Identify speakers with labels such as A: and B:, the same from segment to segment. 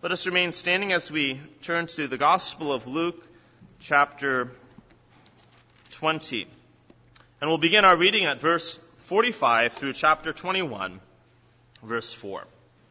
A: Let us remain standing as we turn to the Gospel of Luke, chapter 20. And we'll begin our reading at verse 45 through chapter 21, verse 4.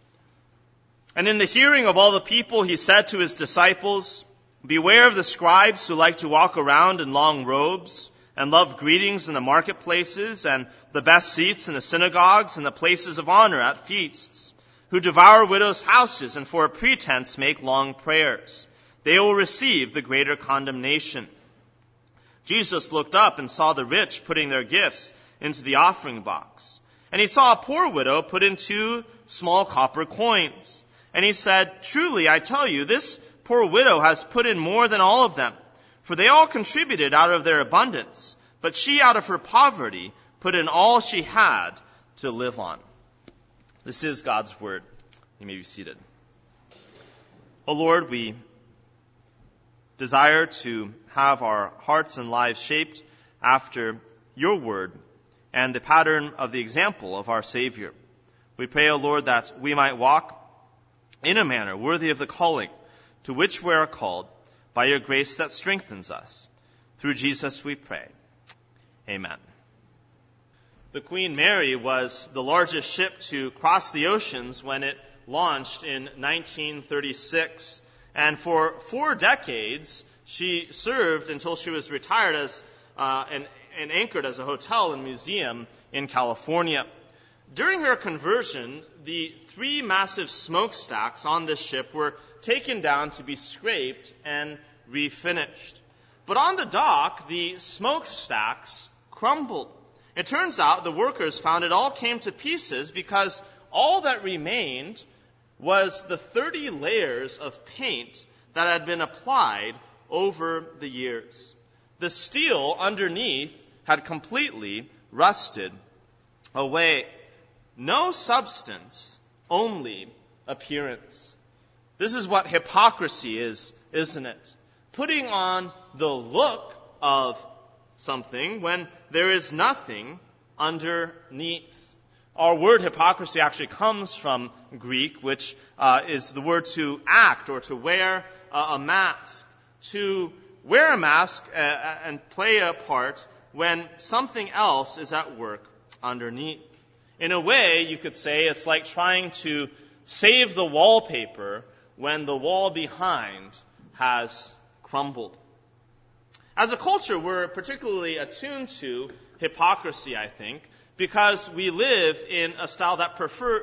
A: And in the hearing of all the people, he said to his disciples, "Beware of the scribes who like to walk around in long robes and love greetings in the marketplaces and the best seats in the synagogues and the places of honor at feasts, who devour widows' houses and for a pretense make long prayers. They will receive the greater condemnation." Jesus looked up and saw the rich putting their gifts into the offering box. And he saw a poor widow put in 2 small copper coins. And he said, "Truly, I tell you, this poor widow has put in more than all of them, for they all contributed out of their abundance. But she, out of her poverty, put in all she had to live on." This is God's word. You may be seated. O Lord, we desire to have our hearts and lives shaped after your word and the pattern of the example of our Savior. We pray, O Lord, that we might walk in a manner worthy of the calling to which we are called by your grace that strengthens us. Through Jesus we pray. Amen. The Queen Mary was the largest ship to cross the oceans when it launched in 1936. And for 4 decades, she served until she was retired as and anchored as a hotel and museum in California. During her conversion, the 3 massive smokestacks on this ship were taken down to be scraped and refinished. But on the dock, the smokestacks crumbled. It turns out the workers found it all came to pieces because all that remained was the 30 layers of paint that had been applied over the years. The steel underneath had completely rusted away. No substance, only appearance. This is what hypocrisy is, isn't it? Putting on the look of something when there is nothing underneath. Our word hypocrisy actually comes from Greek, which is the word to act or to wear a mask. To wear a mask and play a part when something else is at work underneath. In a way, you could say it's like trying to save the wallpaper when the wall behind has crumbled. As a culture, we're particularly attuned to hypocrisy, I think, because we live in a style that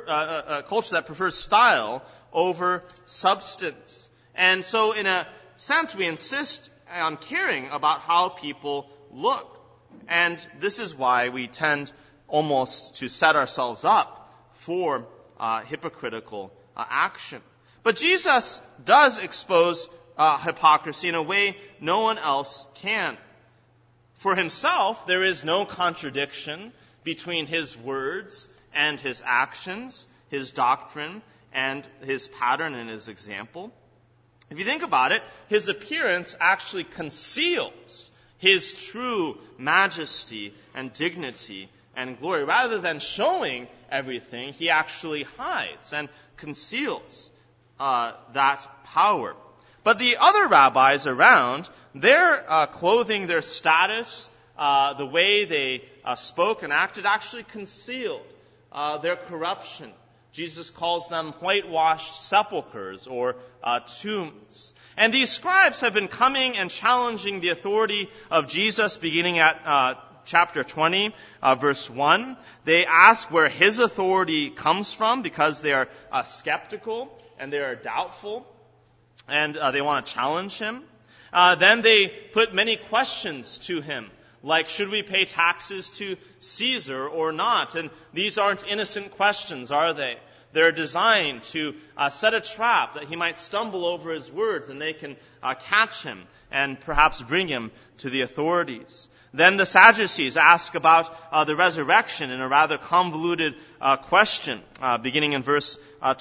A: a culture that prefers style over substance. And so in a sense, we insist on caring about how people look. And this is why we tend almost to set ourselves up for hypocritical action. But Jesus does expose hypocrisy in a way no one else can. For himself, there is no contradiction between his words and his actions, his doctrine and his pattern and his example. If you think about it, his appearance actually conceals his true majesty and dignity and glory. Rather than showing everything, he actually hides and conceals that power. But the other rabbis around, their clothing, their status, the way they spoke and acted actually concealed their corruption. Jesus calls them whitewashed sepulchres or tombs. And these scribes have been coming and challenging the authority of Jesus beginning at chapter 20, verse 1. They ask where his authority comes from because they are skeptical and they are doubtful. And they want to challenge him. Then they put many questions to him, like, should we pay taxes to Caesar or not? And these aren't innocent questions, are they? They're designed to set a trap that he might stumble over his words and they can catch him and perhaps bring him to the authorities. Then the Sadducees ask about the resurrection in a rather convoluted question, beginning in verse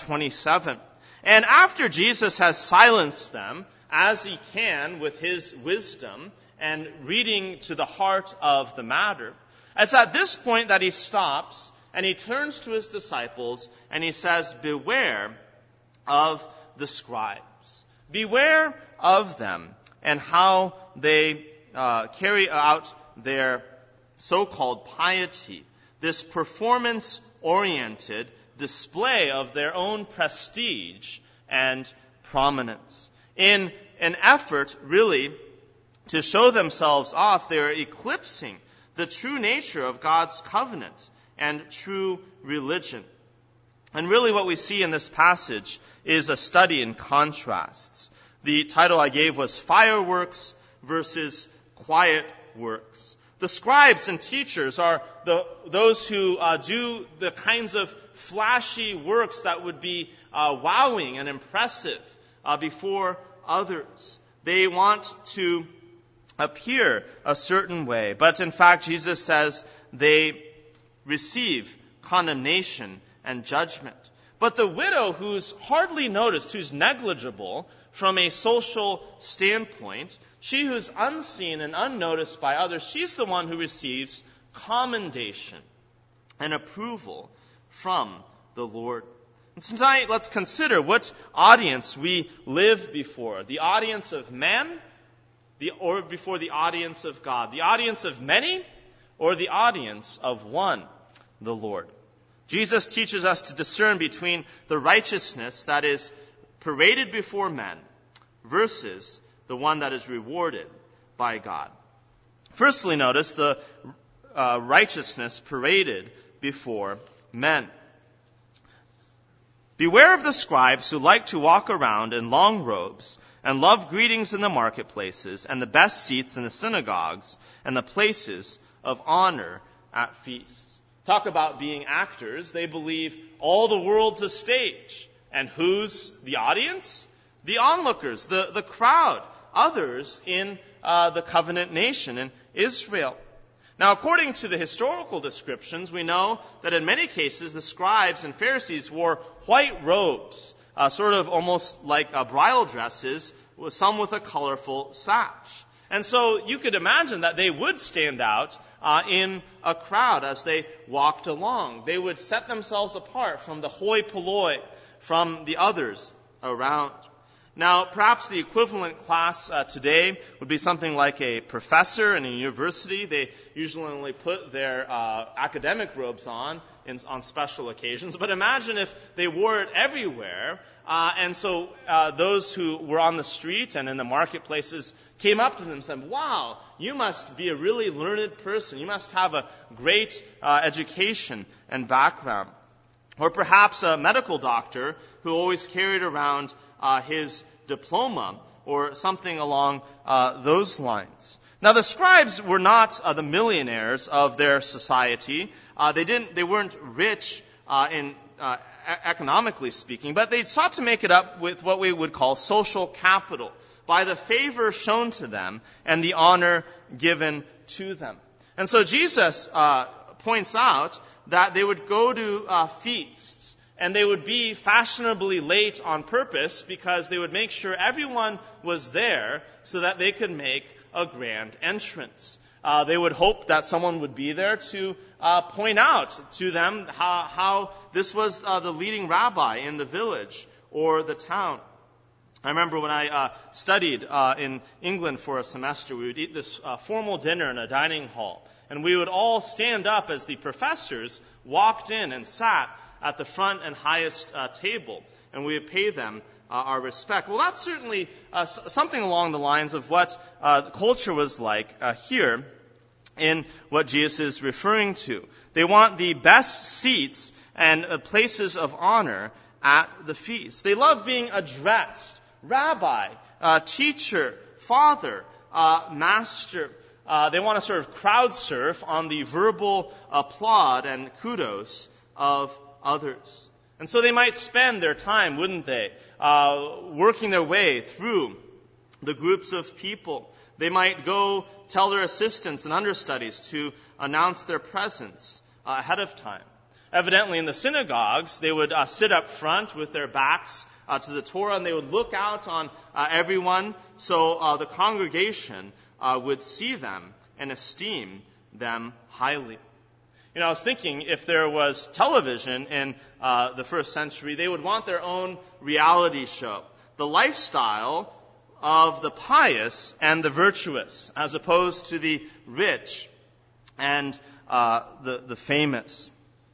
A: 27. And after Jesus has silenced them, as he can with his wisdom and reading to the heart of the matter, it's at this point that he stops and he turns to his disciples and he says, "Beware of the scribes. Beware of them and how they carry out their so-called piety, this performance-oriented display of their own prestige and prominence. In an effort, really, to show themselves off, they are eclipsing the true nature of God's covenant and true religion. And really what we see in this passage is a study in contrasts. The title I gave was Fireworks versus Quiet Works. The scribes and teachers are those who do the kinds of flashy works that would be wowing and impressive before others. They want to appear a certain way, but in fact Jesus says they receive condemnation and judgment. But the widow who's hardly noticed, who's negligible from a social standpoint, she who's unseen and unnoticed by others, she's the one who receives commendation and approval from the Lord. And tonight, let's consider what audience we live before. The audience of men, or before the audience of God. The audience of many, or the audience of one, the Lord. Jesus teaches us to discern between the righteousness that is paraded before men versus the one that is rewarded by God. Firstly, notice the righteousness paraded before men. Beware of the scribes who like to walk around in long robes and love greetings in the marketplaces and the best seats in the synagogues and the places of honor at feasts. Talk about being actors. They believe all the world's a stage. And who's the audience? The onlookers, the crowd, others in the covenant nation in Israel. Now, according to the historical descriptions, we know that in many cases the scribes and Pharisees wore white robes, sort of almost like bridal dresses, some with a colorful sash. And so you could imagine that they would stand out in a crowd as they walked along. They would set themselves apart from the hoi polloi, from the others around. Now, perhaps the equivalent class today would be something like a professor in a university. They usually only put their academic robes on special occasions. But imagine if they wore it everywhere. And so those who were on the street and in the marketplaces came up to them and said, wow, you must be a really learned person. You must have a great education and background. Or perhaps a medical doctor who always carried around his diploma or something along those lines. Now, the scribes were not the millionaires of their society. They weren't rich economically speaking, but they sought to make it up with what we would call social capital by the favor shown to them and the honor given to them. And so Jesus points out that they would go to feasts and they would be fashionably late on purpose because they would make sure everyone was there so that they could make a grand entrance. They would hope that someone would be there to point out to them how this was the leading rabbi in the village or the town. I remember when I studied in England for a semester, we would eat this formal dinner in a dining hall. And we would all stand up as the professors walked in and sat at the front and highest table. And we would pay them our respect. Well, that's certainly something along the lines of what the culture was like here in what Jesus is referring to. They want the best seats and places of honor at the feast. They love being addressed, rabbi, teacher, father, master. They want to sort of crowd surf on the verbal applaud and kudos of others. And so they might spend their time, wouldn't they, working their way through the groups of people. They might go tell their assistants and understudies to announce their presence ahead of time. Evidently, in the synagogues, they would sit up front with their backs to the Torah, and they would look out on everyone so the congregation would see them and esteem them highly. I was thinking if there was television in the first century, they would want their own reality show, the lifestyle of the pious and the virtuous, as opposed to the rich and the famous.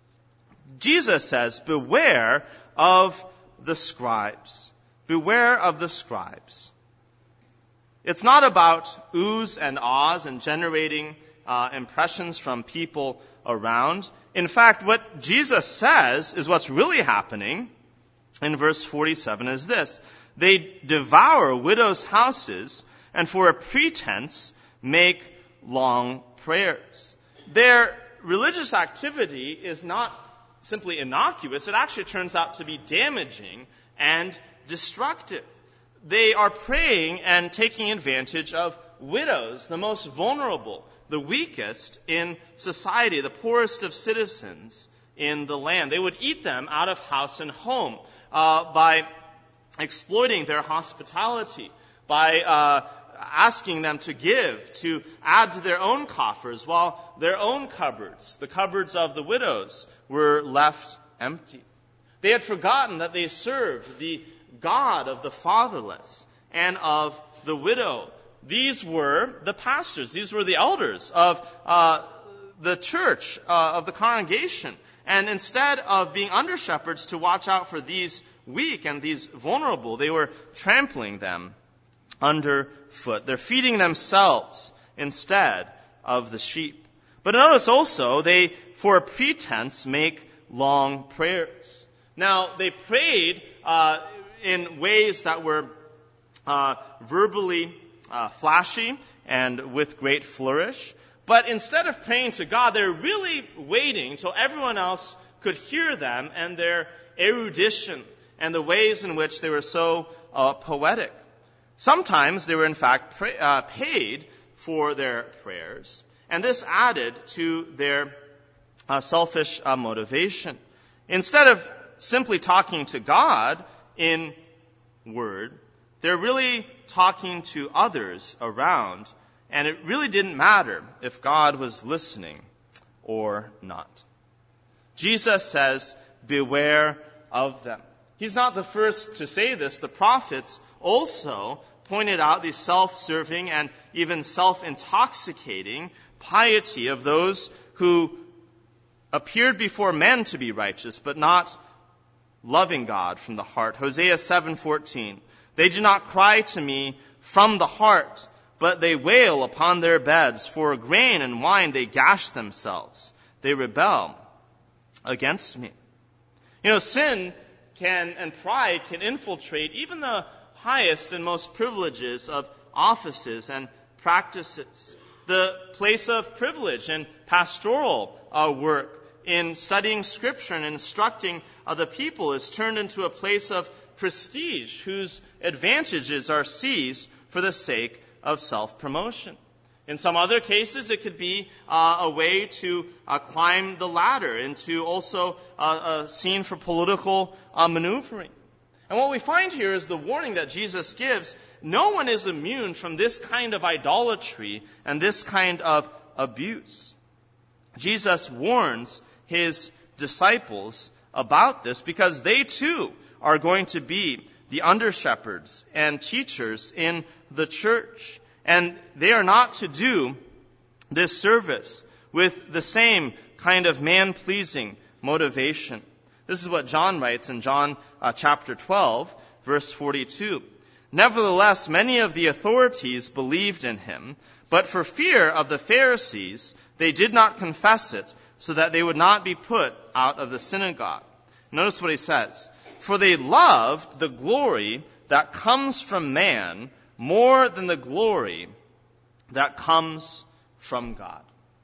A: Jesus says, beware of the scribes. Beware of the scribes. It's not about oohs and ahs and generating impressions from people around. In fact, what Jesus says is what's really happening in verse 47 is this: they devour widows' houses and for a pretense make long prayers. Their religious activity is not simply innocuous. It actually turns out to be damaging and destructive. They are praying and taking advantage of widows, the most vulnerable, the weakest in society, the poorest of citizens in the land. They would eat them out of house and home by exploiting their hospitality, by asking them to give, to add to their own coffers, while their own cupboards, the cupboards of the widows, were left empty. They had forgotten that they served the God of the fatherless and of the widow. These were the pastors. These were the elders of the church, of the congregation. And instead of being under shepherds to watch out for these weak and these vulnerable, they were trampling them underfoot. They're feeding themselves instead of the sheep. But notice also, they, for a pretense, make long prayers. Now, they prayed in ways that were verbally flashy and with great flourish. But instead of praying to God, they're really waiting until everyone else could hear them and their erudition and the ways in which they were so poetic. Sometimes they were in fact paid for their prayers, and this added to their selfish motivation. Instead of simply talking to God in word, they're really talking to others around, and it really didn't matter if God was listening or not. Jesus says, beware of them. He's not the first to say this. The prophets also pointed out the self-serving and even self-intoxicating piety of those who appeared before men to be righteous, but not loving God from the heart. Hosea 7:14. They do not cry to me from the heart, but they wail upon their beds. For grain and wine they gash themselves. They rebel against me. Sin and pride can infiltrate even the highest and most privileges of offices and practices. The place of privilege and pastoral work in studying Scripture and instructing other people is turned into a place of prestige whose advantages are seized for the sake of self-promotion. In some other cases, it could be a way to climb the ladder, into also a scene for political maneuvering. And what we find here is the warning that Jesus gives. No one is immune from this kind of idolatry and this kind of abuse. Jesus warns his disciples about this because they too are going to be the under-shepherds and teachers in the church. And they are not to do this service with the same kind of man-pleasing motivation. This is what John writes in John chapter 12, verse 42. Nevertheless, many of the authorities believed in him, but for fear of the Pharisees, they did not confess it, so that they would not be put out of the synagogue. Notice what he says. For they loved the glory that comes from man more than the glory that comes from God.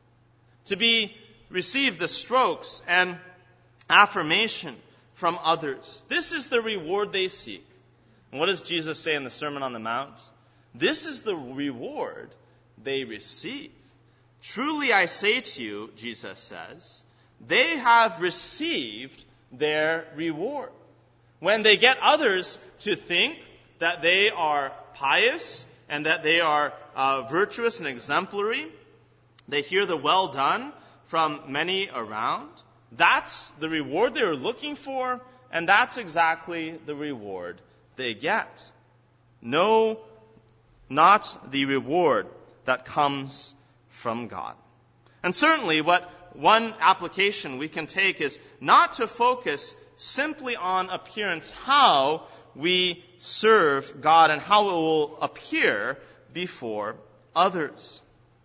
A: To receive the strokes and affirmation from others. This is the reward they seek. And what does Jesus say in the Sermon on the Mount? This is the reward they receive. Truly I say to you, Jesus says, they have received their reward. When they get others to think that they are pious and that they are virtuous and exemplary, they hear the well done, from many around, that's the reward they were looking for, and that's exactly the reward they get. No, not the reward that comes from God. And certainly one application we can take is not to focus simply on appearance, how we serve God and how it will appear before others.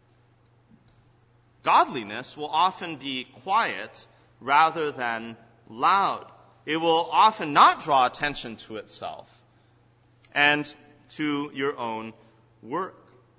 A: Godliness will often be quiet rather than loud. It will often not draw attention to itself and to your own work.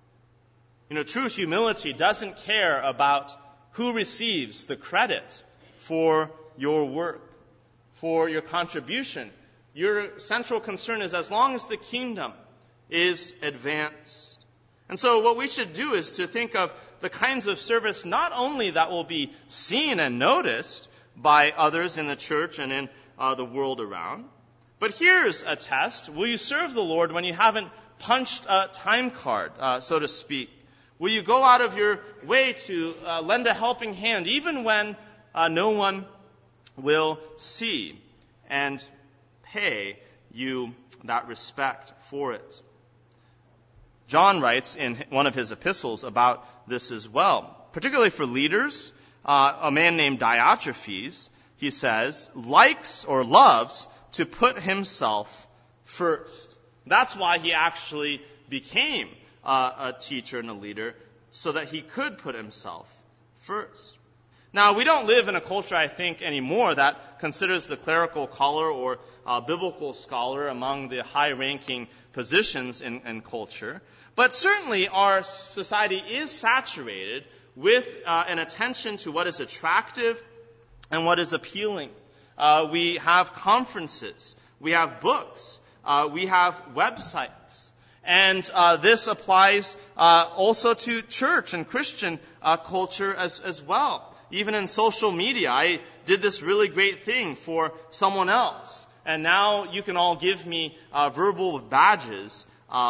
A: True humility doesn't care about who receives the credit for your work, for your contribution. Your central concern is as long as the kingdom is advanced. And so what we should do is to think of the kinds of service not only that will be seen and noticed by others in the church and in the world around, but here's a test. Will you serve the Lord when you haven't punched a time card, so to speak? Will you go out of your way to lend a helping hand, even when no one will see, and pay you that respect for it? John writes in one of his epistles about this as well, particularly for leaders. A man named Diotrephes, he says, likes or loves to put himself first. That's why he actually became a teacher and a leader, so that he could put himself first. Now, we don't live in a culture, I think, anymore that considers the clerical collar or biblical scholar among the high-ranking positions in culture. But certainly our society is saturated with an attention to what is attractive and what is appealing. We have conferences, we have books, we have websites. And this applies also to church and Christian culture as well. Even in social media, I did this really great thing for someone else, and now you can all give me verbal badges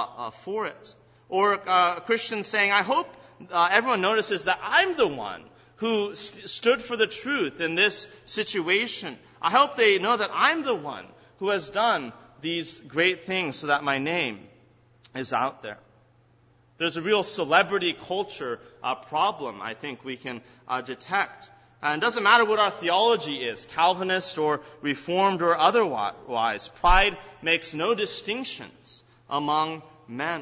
A: for it. Or a Christian saying, I hope everyone notices that I'm the one who stood for the truth in this situation. I hope they know that I'm the one who has done these great things so that my name is out there. There's a real celebrity culture problem I think we can detect. And it doesn't matter what our theology is, Calvinist or Reformed or otherwise. Pride makes no distinctions among men.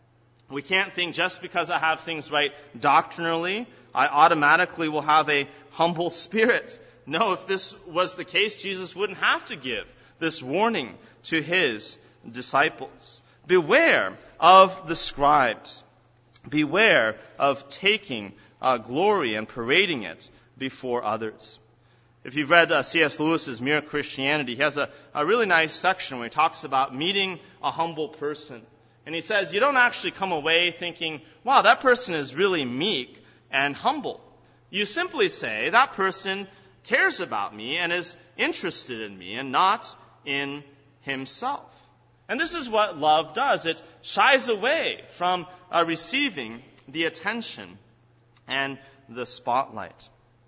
A: We can't think just because I have things right doctrinally, I automatically will have a humble spirit. No, if this was the case, Jesus wouldn't have to give this warning to his disciples. Beware of the scribes. Beware of taking glory and parading it before others. If you've read C.S. Lewis's Mere Christianity, he has a really nice section where he talks about meeting a humble person. And he says, you don't actually come away thinking, wow, that person is really meek and humble. You simply say, that person cares about me and is interested in me and not in himself. And this is what love does. It shies away from receiving the attention and the spotlight.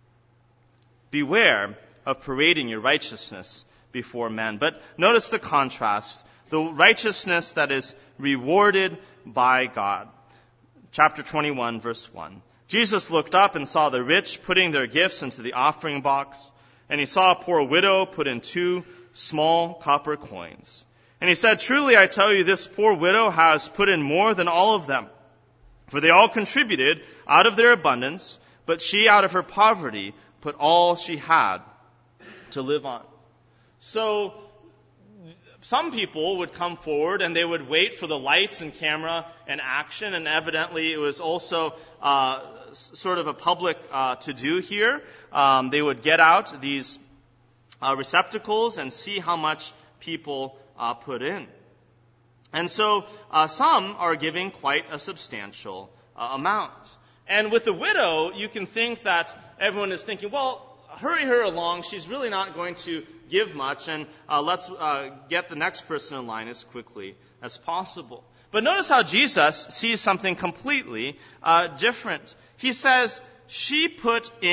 A: Beware of parading your righteousness before men. But notice the contrast. The righteousness that is rewarded by God. Chapter 21, verse 1. Jesus looked up and saw the rich putting their gifts into the offering box, and he saw a poor widow put in 2 small copper coins. And he said, truly I tell you, this poor widow has put in more than all of them. For they all contributed out of their abundance, but she out of her poverty put all she had to live on. So some people would come forward and they would wait for the lights and camera and action, and evidently it was also sort of a public to-do here. They would get out these receptacles and see how much people put in. And so some are giving quite a substantial amount. And with the widow, you can think that everyone is thinking, well, hurry her along. She's really not going to give much, and let's get the next person in line as quickly as possible. But notice how Jesus sees something completely different. He says, she put in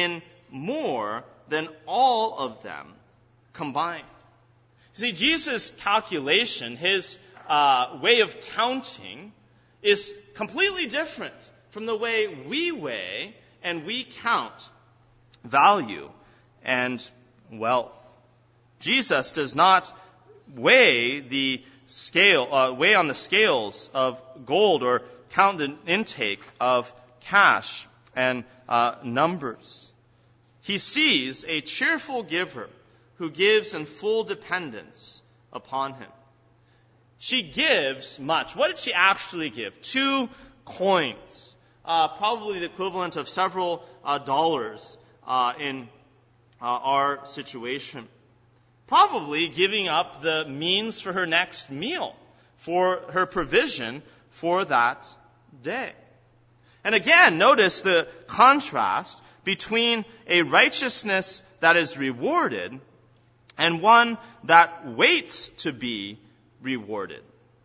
A: more than all of them combined. See, Jesus' calculation, his way of counting, is completely different from the way we weigh and we count value and wealth. Jesus does not weigh on the scales of gold or count the intake of cash and numbers. He sees a cheerful giver who gives in full dependence upon him. She gives much. What did she actually give? 2 coins, probably the equivalent of several dollars in our situation. Probably giving up the means for her next meal, for her provision for that day. And again, notice the contrast between a righteousness that is rewarded and one that waits to be rewarded.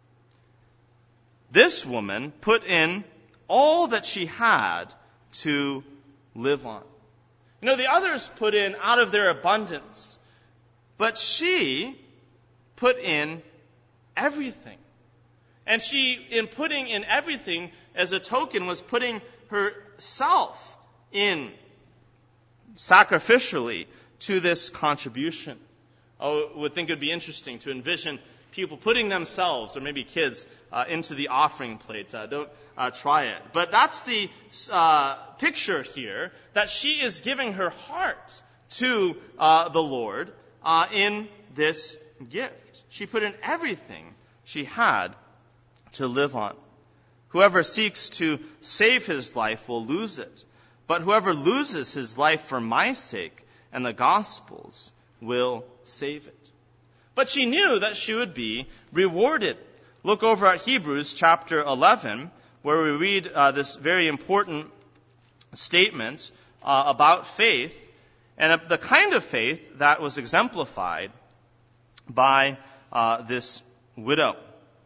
A: This woman put in all that she had to live on. You know, the others put in out of their abundance, but she put in everything. And she, in putting in everything as a token, was putting herself in sacrificially to this contribution. I would think it would be interesting to envision people putting themselves, or maybe kids, into the offering plate. Don't try it. But that's the picture here, that she is giving her heart to the Lord in this gift. She put in everything she had to live on. Whoever seeks to save his life will lose it. But whoever loses his life for my sake and the gospel's will save it. But she knew that she would be rewarded. Look over at Hebrews chapter 11, where we read this very important statement about faith, and the kind of faith that was exemplified by this widow.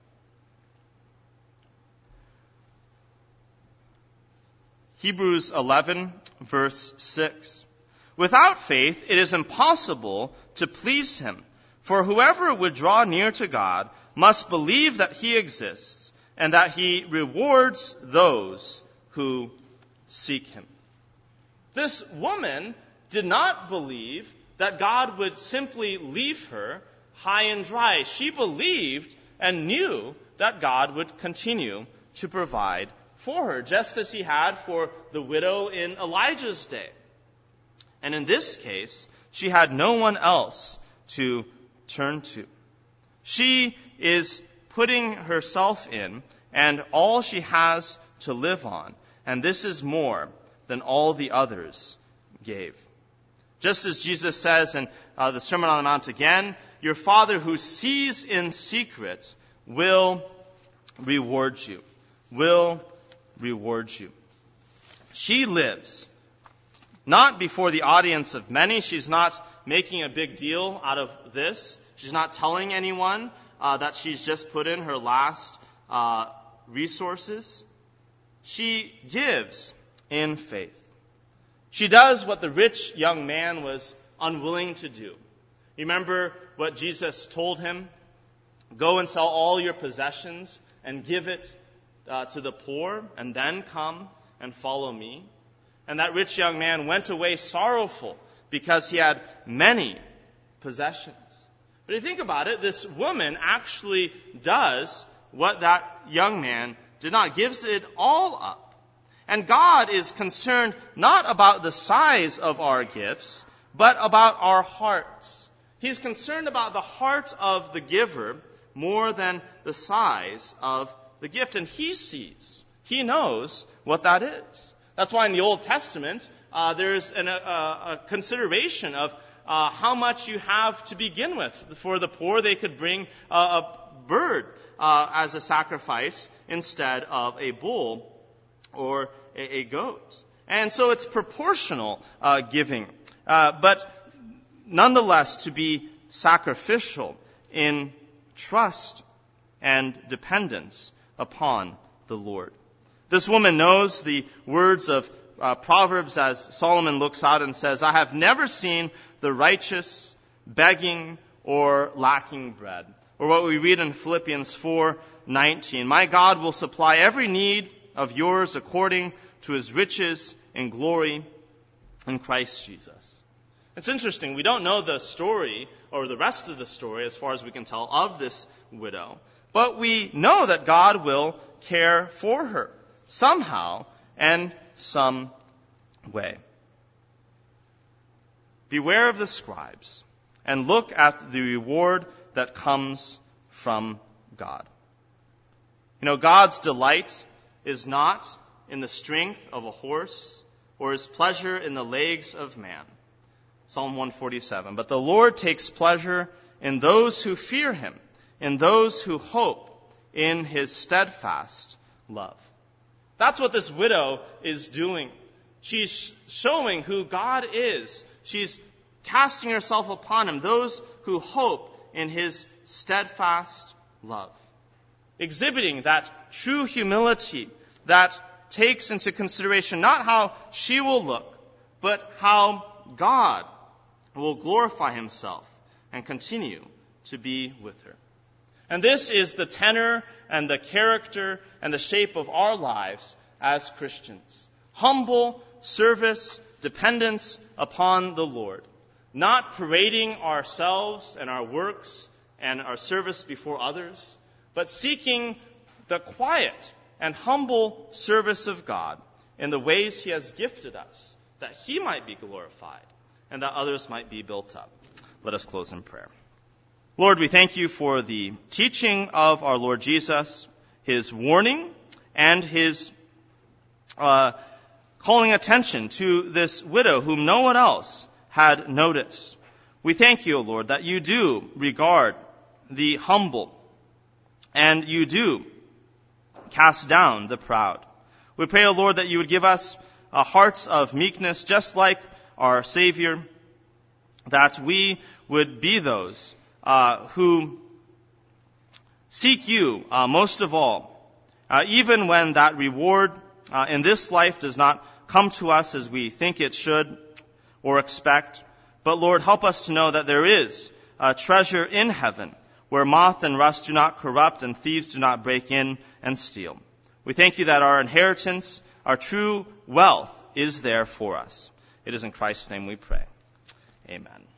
A: Hebrews 11, verse 6. Without faith, it is impossible to please him. For whoever would draw near to God must believe that he exists and that he rewards those who seek him. This woman did not believe that God would simply leave her high and dry. She believed and knew that God would continue to provide for her, just as he had for the widow in Elijah's day. And in this case, she had no one else to turn to. She is putting herself in and all she has to live on, and this is more than all the others gave. Just as Jesus says in the Sermon on the Mount again, your Father who sees in secret will reward you. Will reward you. She lives not before the audience of many. She's not making a big deal out of this. She's not telling anyone that she's just put in her last resources. She gives in faith. She does what the rich young man was unwilling to do. Remember what Jesus told him? Go and sell all your possessions and give it to the poor, and then come and follow me. And that rich young man went away sorrowful because he had many possessions. But if you think about it, this woman actually does what that young man did not, gives it all up. And God is concerned not about the size of our gifts, but about our hearts. He's concerned about the heart of the giver more than the size of the gift. And he sees, he knows what that is. That's why in the Old Testament, there's a consideration of how much you have to begin with. For the poor, they could bring a bird as a sacrifice instead of a bull or a goat. And so it's proportional giving. But nonetheless, to be sacrificial in trust and dependence upon the Lord. This woman knows the words of Proverbs as Solomon looks out and says, I have never seen the righteous begging or lacking bread. Or what we read in Philippians 4:19, my God will supply every need of yours according to his riches and glory in Christ Jesus. It's interesting. We don't know the story or the rest of the story as far as we can tell of this widow. But we know that God will care for her somehow and some way. Beware of the scribes and look at the reward that comes from God. You know, God's delight is not in the strength of a horse or his pleasure in the legs of man. Psalm 147. But the Lord takes pleasure in those who fear him, in those who hope in his steadfast love. That's what this widow is doing. She's showing who God is. She's casting herself upon him, those who hope in his steadfast love. Exhibiting that true humility that takes into consideration not how she will look, but how God will glorify himself and continue to be with her. And this is the tenor and the character and the shape of our lives as Christians. Humble service, dependence upon the Lord. Not parading ourselves and our works and our service before others, but seeking the quiet and humble service of God in the ways he has gifted us, that he might be glorified and that others might be built up. Let us close in prayer. Lord, we thank you for the teaching of our Lord Jesus, his warning, and his calling attention to this widow whom no one else had noticed. We thank you, O Lord, that you do regard the humble, and you do cast down the proud. We pray, O Lord, that you would give us hearts of meekness, just like our Savior, that we would be those who seek you most of all, even when that reward in this life does not come to us as we think it should or expect. But Lord, help us to know that there is a treasure in heaven where moth and rust do not corrupt and thieves do not break in and steal. We thank you that our inheritance, our true wealth, is there for us. It is in Christ's name we pray. Amen.